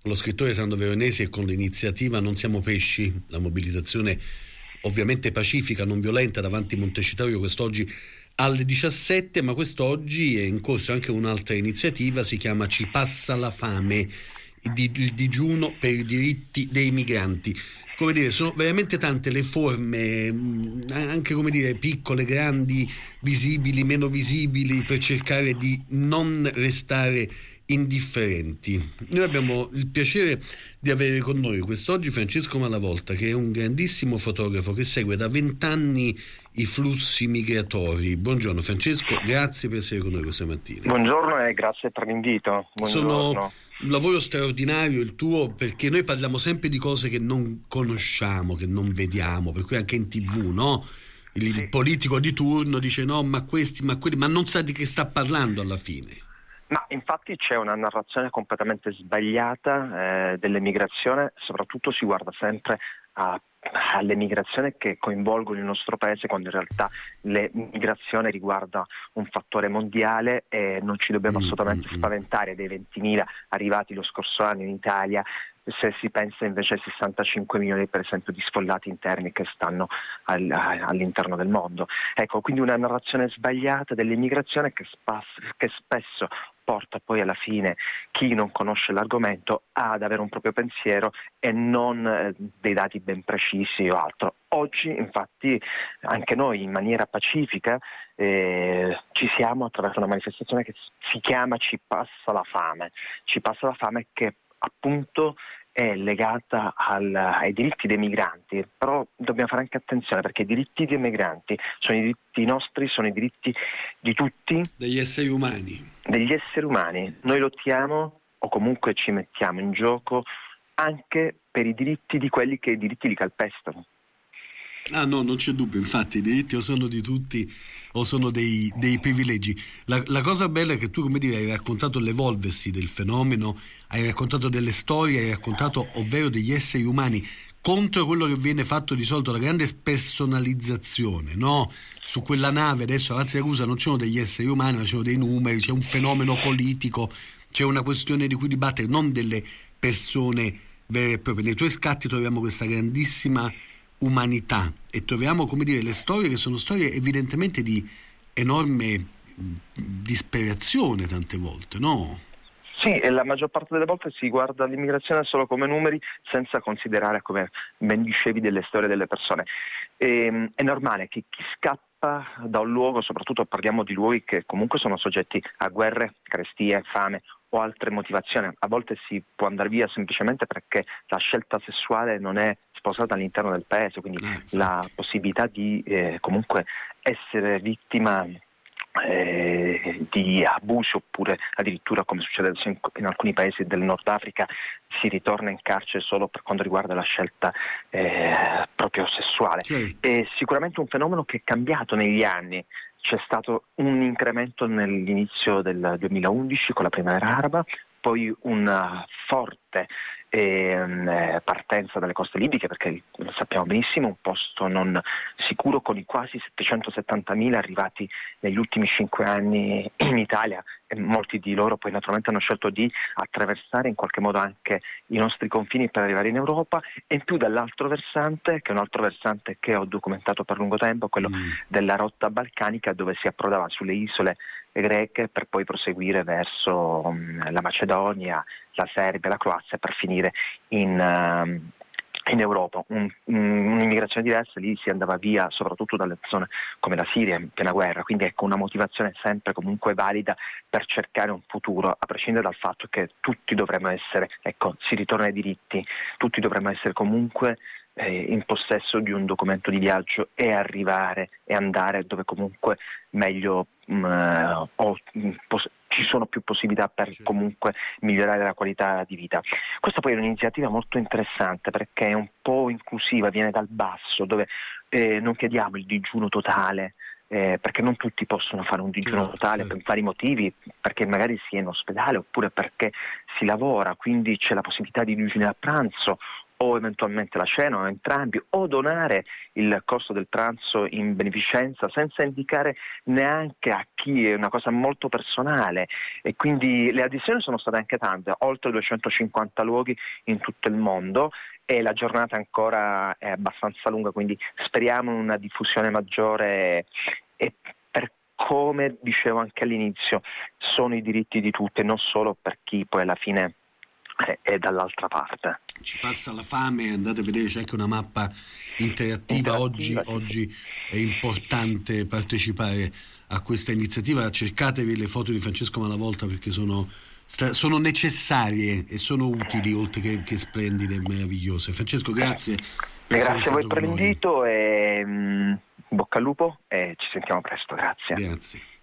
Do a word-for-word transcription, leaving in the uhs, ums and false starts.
con lo scrittore Sandro Veronesi e con l'iniziativa Non siamo pesci, la mobilitazione ovviamente pacifica, non violenta davanti Montecitorio quest'oggi alle diciassette, ma quest'oggi è in corso anche un'altra iniziativa, si chiama Ci passa la fame, il digiuno per i diritti dei migranti. Come dire, sono veramente tante le forme, anche come dire, piccole, grandi, visibili, meno visibili, per cercare di non restare indifferenti. Noi abbiamo il piacere di avere con noi quest'oggi Francesco Malavolta, che è un grandissimo fotografo che segue da vent'anni i flussi migratori. Buongiorno Francesco, grazie per essere con noi questa mattina. Buongiorno e grazie per l'invito. Buongiorno. Sono un lavoro straordinario il tuo, perché noi parliamo sempre di cose che non conosciamo, che non vediamo, per cui anche in tivù, no? Il, Sì. il politico di turno dice no, ma questi, ma quelli, ma non sa di che sta parlando alla fine. Ma infatti c'è una narrazione completamente sbagliata eh, dell'emigrazione, soprattutto si guarda sempre a, all'emigrazione che coinvolgono il nostro paese, quando in realtà l'emigrazione riguarda un fattore mondiale e non ci dobbiamo assolutamente spaventare dei ventimila arrivati lo scorso anno in Italia, se si pensa invece ai sessantacinque milioni per esempio di sfollati interni che stanno al, all'interno del mondo. Ecco, quindi una narrazione sbagliata dell'immigrazione che, spas- che spesso porta poi alla fine chi non conosce l'argomento ad avere un proprio pensiero e non eh, dei dati ben precisi o altro. Oggi infatti anche noi in maniera pacifica eh, ci siamo attraverso una manifestazione che si chiama Ci passa la fame. Ci passa la fame, che appunto è legata al, ai diritti dei migranti, però dobbiamo fare anche attenzione perché i diritti dei migranti sono i diritti nostri, sono i diritti di tutti, degli esseri umani. Degli esseri umani. Noi lottiamo o comunque ci mettiamo in gioco anche per i diritti di quelli che i diritti li calpestano. Ah no, non c'è dubbio, infatti i diritti o sono di tutti o sono dei, dei privilegi. La, la cosa bella è che tu, come dire, hai raccontato l'evolversi del fenomeno, hai raccontato delle storie, hai raccontato ovvero degli esseri umani, contro quello che viene fatto di solito, la grande spersonalizzazione, no? Su quella nave adesso a Lampedusa non ci sono degli esseri umani, ma ci sono dei numeri, c'è un fenomeno politico, c'è una questione di cui dibattere, non delle persone vere e proprie. Nei tuoi scatti troviamo questa grandissima umanità e troviamo, come dire, le storie che sono storie evidentemente di enorme disperazione tante volte, no? Sì, e la maggior parte delle volte si guarda l'immigrazione solo come numeri senza considerare, come ben dicevi, delle storie delle persone. E, è normale che chi scappa da un luogo, soprattutto parliamo di luoghi che comunque sono soggetti a guerre, carestie, fame o altre motivazioni, a volte si può andare via semplicemente perché la scelta sessuale non è sposata all'interno del paese, quindi eh, la possibilità di eh, comunque essere vittima eh, di abusi, oppure addirittura, come succede adesso in, in alcuni paesi del Nord Africa, si ritorna in carcere solo per quanto riguarda la scelta eh, proprio sessuale. Certo. È sicuramente un fenomeno che è cambiato negli anni. C'è stato un incremento nell'inizio del duemilaundici con la primavera araba, poi una forte eh, partenza dalle coste libiche, perché lo sappiamo benissimo, un posto non sicuro, con i quasi settecentosettantamila arrivati negli ultimi cinque anni in Italia, e molti di loro poi naturalmente hanno scelto di attraversare in qualche modo anche i nostri confini per arrivare in Europa, e in più dall'altro versante, che è un altro versante che ho documentato per lungo tempo, quello mm. della rotta balcanica, dove si approdava sulle isole greche per poi proseguire verso um, la Macedonia, la Serbia, la Croazia, per finire in, uh, in Europa. Un, un, un'immigrazione diversa, lì si andava via soprattutto dalle zone come la Siria in piena guerra, quindi ecco una motivazione sempre comunque valida per cercare un futuro, a prescindere dal fatto che tutti dovremmo essere, ecco, si ritorna ai diritti, tutti dovremmo essere comunque eh, in possesso di un documento di viaggio e arrivare e andare dove comunque meglio mh, o, mh, pos- ci sono più possibilità per comunque migliorare la qualità di vita. Questa poi è un'iniziativa molto interessante perché è un po' inclusiva, viene dal basso, dove eh, non chiediamo il digiuno totale, eh, perché non tutti possono fare un digiuno certo, totale certo. per vari motivi, perché magari si è in ospedale oppure perché si lavora, quindi c'è la possibilità di digiunare a pranzo, o eventualmente la cena o entrambi, o donare il costo del pranzo in beneficenza senza indicare neanche a chi, è una cosa molto personale, e quindi le adesioni sono state anche tante, oltre duecentocinquanta luoghi in tutto il mondo, e la giornata ancora è abbastanza lunga, quindi speriamo in una diffusione maggiore. E per come dicevo anche all'inizio, sono i diritti di tutti, non solo per chi poi alla fine è, è dall'altra parte. Ci passa la fame, andate a vedere, c'è anche una mappa interattiva, interattiva oggi, sì, oggi sì. È importante partecipare a questa iniziativa, cercatevi le foto di Francesco Malavolta perché sono sono necessarie e sono utili, oltre che, che splendide e meravigliose. Francesco, grazie. Grazie a voi per l'invito e mh, bocca al lupo, e ci sentiamo presto. Grazie. Grazie.